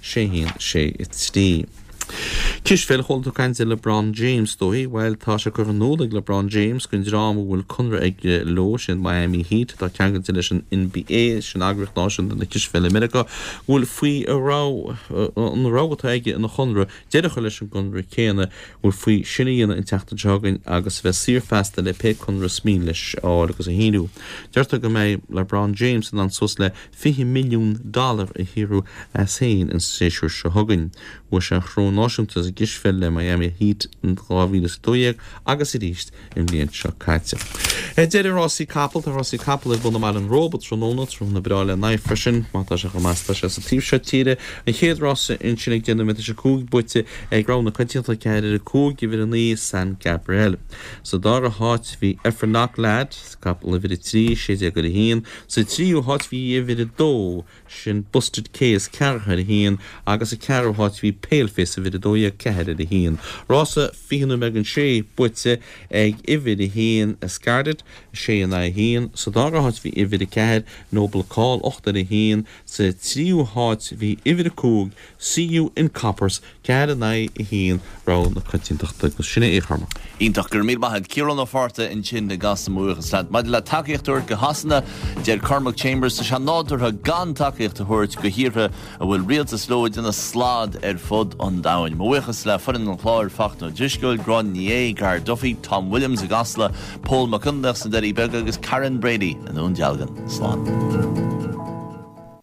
trí. Kis fel holta kainte LeBron James dói, weil tá se gur nódig LeBron James gon drama bhfuil chunra ag lo sin Miami Heat, tá ceangan leis an NBA sin agricht ná sin na kis fel America, bhfuil faoi an rágatá aige in na chunra, deirecha leis an gunra céine bhfuil faoi sinnaíana in teachta jogan agus bheith sírfesta le pe chunra smí leis agus a híú. Deirta go mé LeBron James an sos le $50 million a hiú as héin in séisiúr se hagan, bhfuil se chrón náisiúnta a gisfil le Miami Heat an 2002 agus i ríist in blion seo caiite. Deidir Rossi Capel tá Rossi Capel ar buna mar an robot tróna trúna na bráile naif frisin, mátá se go measta se sa tíb se tíre, an chéad Rossi in sinnig dénne mit se cúg buite ag rána chuitianta ceir a cúg i bhir an ní San Gabriel. So dar a háit hí Efrnach lad, Capel a bhir trí sé a go a híon, so tríú háit hí a bhir a dó sin busted case cearcha a híon agus a cear háit hí paleface a bhir a dói a ceir a híon. Rosa fihanú megan sé buite ag ifid a híon a scardet sé na híon sa dáráid hí ihir ceir Nobel Call 8 a híon sa tríúáid hí ihir cúg siú in Coppers ceir na híon rá na chuintachta go sinna éharma. Ítach gur míl maithid Ciarán Fáirte in sin de gas muchas le maid le takeíochtúir go hasanna dear Cormac Chambers sa se nádútha gan takeíocht a thuirt go hiortha a bhfuil rialtas lóid in a slád fud an dain. Muchas le furin an chláir fachtna discoil Gron Nié gar Duffy, Tom Williams a gasla, Paul McCundach san Derry Beg agus Karen Brady an ún dealgan. Slán.